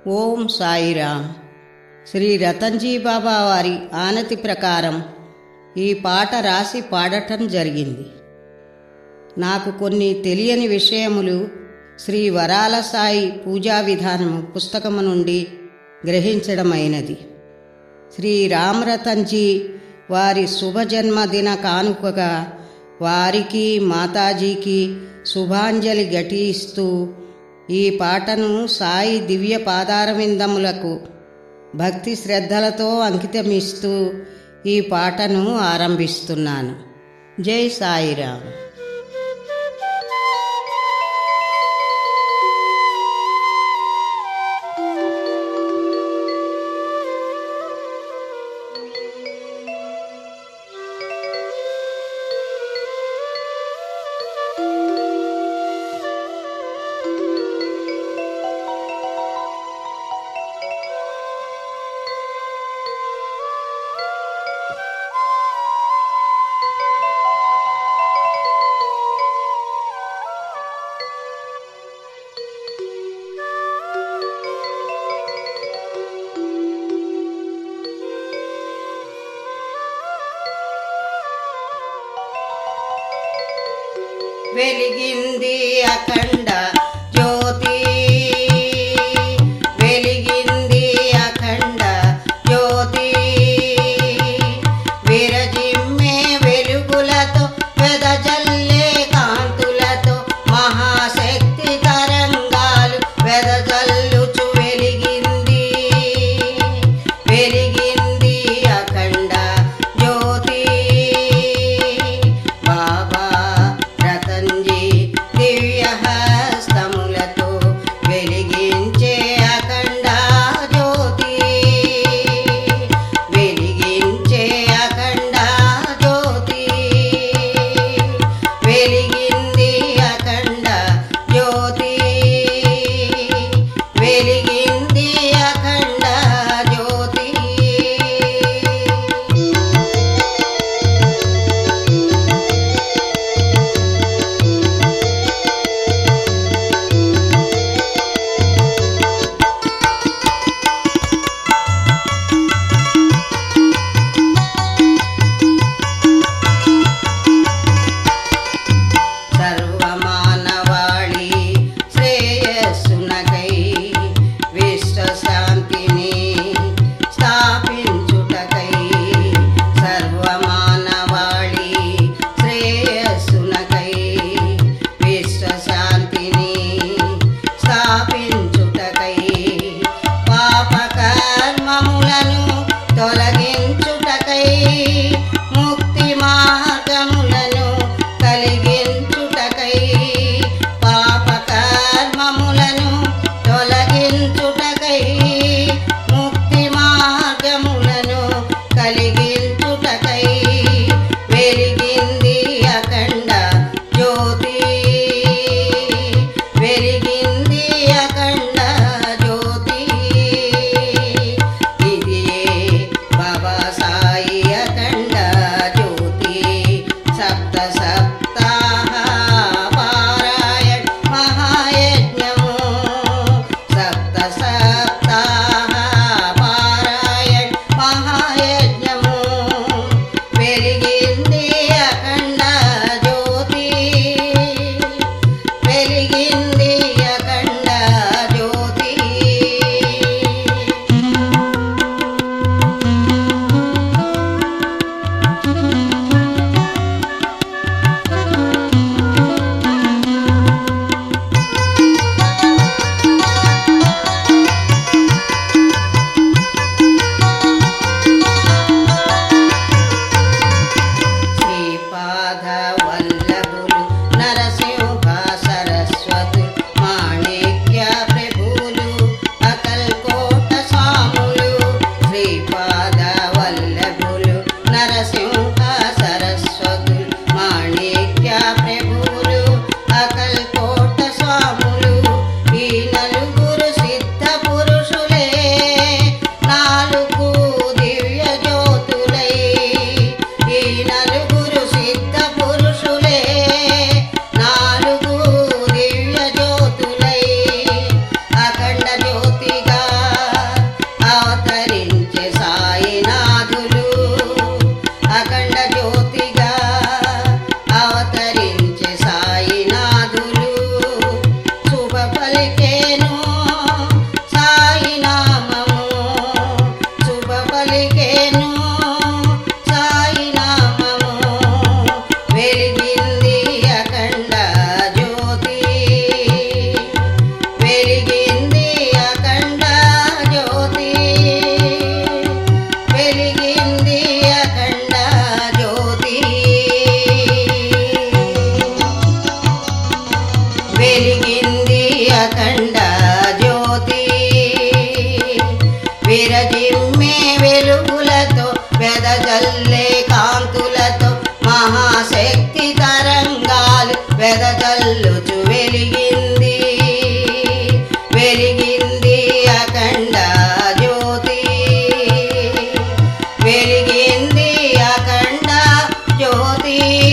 ఓం సాయిరామ్. శ్రీ రతన్జీ బాబా వారి ఆనతి ప్రకారం ఈ పాట రాసి పాడటం జరిగింది. నాకు కొన్ని తెలియని విషయములు శ్రీ వరాల సాయి పూజా విధానము పుస్తకము నుండి గ్రహించడమైనది. శ్రీ రామరతన్జీ వారి శుభజన్మదిన కానుకగా వారికి మాతాజీకి శుభాంజలి ఘటిస్తూ ఈ పాటను సాయి దివ్య పాదారవిందములకు భక్తి శ్రద్ధలతో అంకితమిస్తూ ఈ పాటను ఆరంభిస్తున్నాను. జై సాయిరామ్. పలికేను సాయి నామము శుభ పలికేను సాయి నామము వెలిగింది అఖండ జ్యోతి వెలిగింది అఖండ జ్యోతి వెలిగింది అఖండ జ్యోతి వెలిగింది అఖండ జ్యోతి విరజిమ్మే వెలుగులతో వెదజల్లే కాంతులతో మహాశక్తి తరంగాలు వెదజల్లుచు వెలిగింది వెలిగింది అఖండ జ్యోతి వెలిగింది అఖండ జ్యోతి